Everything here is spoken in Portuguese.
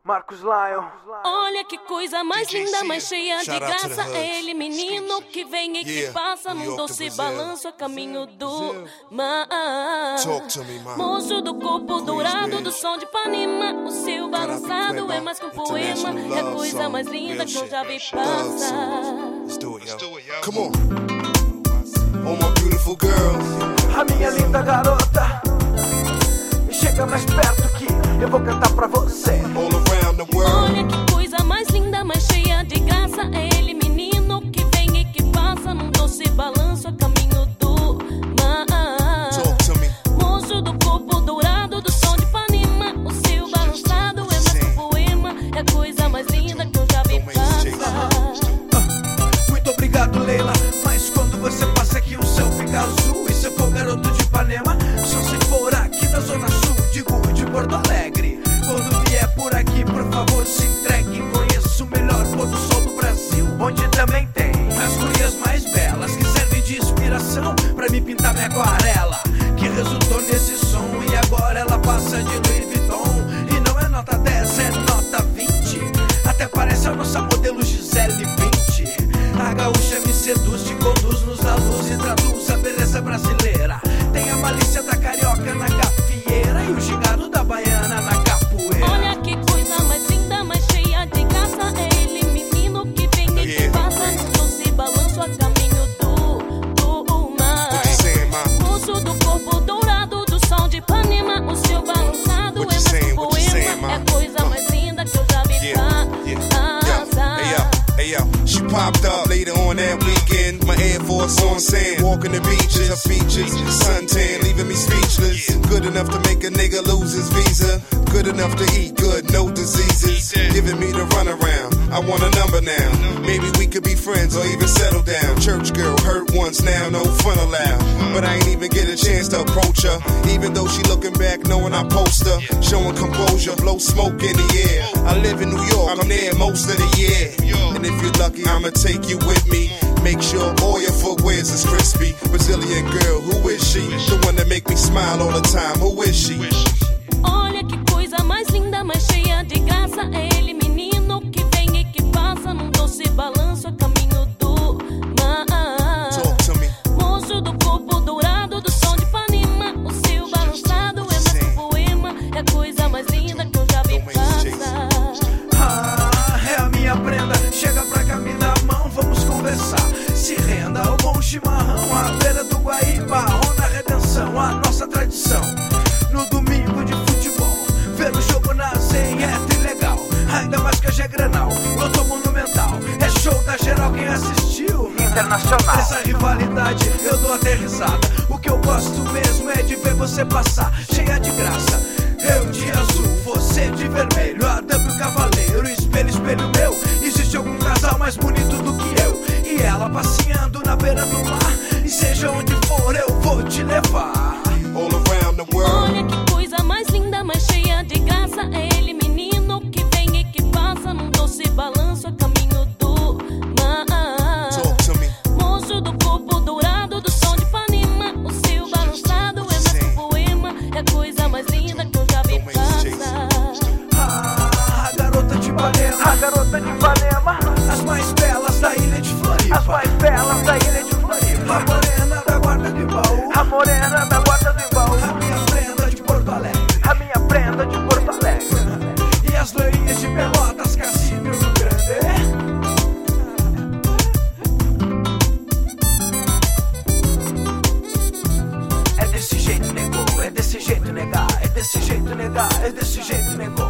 Marcos Lion. Olha que coisa mais linda, mais cheia de graça. É ele, menino, que vem e que passa num doce balanço a caminho do mar. Moço do corpo dourado, do som de Ipanema. O seu balançado é mais que um poema. É a coisa mais linda que eu já vi passar. Come on. Oh, my beautiful girl. A minha linda garota, chega mais perto que eu vou cantar pra você. All around the world. Olha que coisa mais linda, mais cheia de graça. É ele, menino, que vem e que passa num doce balanço a caminho do mar. Talk to me. Moço do corpo dourado, do som de Ipanema. O seu balançado é mais que um poema. É a coisa mais linda que eu já vi passar. Muito obrigado, Leila, mas quando você passa aqui o céu fica azul. E se eu for garoto de Ipanema, só se for aqui da Zona Sul, digo de Porto Alegre. Quando vier por aqui, por favor, se entregue. Conheço o melhor pôr do sol do Brasil, onde também tem as gurias mais belas que servem de inspiração pra me pintar minha aquarela, que resultou nesse som. E agora ela passa de Louis Vuitton. E não é nota 10, é nota 20. Até parece a nossa modelo Gisele 20. A gaúcha me seduz, te conduz-nos à luz e traduz a beleza brasileira. Tem a malícia da carioca na gafieira e o gingado da baiana na capoeira. Olha que coisa mais linda, mais cheia de graça. É ele, menino, que vem e que passa num doce balanço a caminho do mar. What you saying, ma? Moço do corpo dourado, do som de Ipanema. O seu balançado What é you mais que saying, um what you saying, poema. ma? É a coisa mais linda que eu já vi passar. Hey yo, she popped up later on that weekend. My Air Force on sand, walking the beaches, her features, suntan, leaving me speechless. Good enough to make a nigga lose his visa. Good enough to eat good, no diseases. Giving me the runaround. I want a number now. Maybe we could be friends or even settle down. Church girl, hurt once now, no fun allowed. But I ain't even get a chance to approach her. Even though she looking back, knowing I post her. Showing composure, blow smoke in the air. I live in New York, I'm there most of the year. And if you're lucky, I'ma take you with me. Make sure all your footwears is crispy. Brazilian girl, who is she? The one that make me smile all the time, who is she? Olha que coisa mais linda, mais cheia de graça. É ele, menino, que vem e que passa num doce balanço a caminho do mar. Talk to me. Moço do corpo dourado, do som de Ipanema. O seu balançado é mais que um poema. É a coisa mais linda que eu já vi passar. É a minha prenda, chega pra cá, me dá a mão, vamos conversar. Se renda ao bom chimarrão, à beira do Guaíba, ou na Redenção, a nossa tradição. No domingo de futebol, ver o jogo na zen é trilegal. Ainda mais que hoje é Grenal, lotou Monumental. É show da geral, quem assistiu? Internacional. Essa rivalidade eu dou até risada. O que eu gosto mesmo é de ver você passar, cheia de graça. Eu de azul, você de vermelho, a W Cavaleiro, espelho, espelho meu. Existe algum casal mais bonito do que eu? E ela passeando na beira do mar. E seja onde for, eu vou te levar. All around the world. Olha que coisa mais linda, mais cheia de graça. É ele, menino, que vem e que passa num doce balanço a caminho do mar. Talk to me. Moço do corpo dourado, do som de Ipanema. O seu balançado é mais que um poema. É a coisa mais linda que eu já vi passar. A garota de Ipanema, a garota de Ipanema. As mais belas da ilha de Floripa, as mais belas da ilha de Floripa. A morena da guarda do Imbaú, a morena da guarda do Imbaú. A minha prenda de Porto Alegre, a minha prenda de Porto Alegre. E as loirinhas de Pelotas, Cassino e Rio Grande. É desse jeito, negou, é desse jeito, negar. É desse jeito, negar, é desse jeito, negou.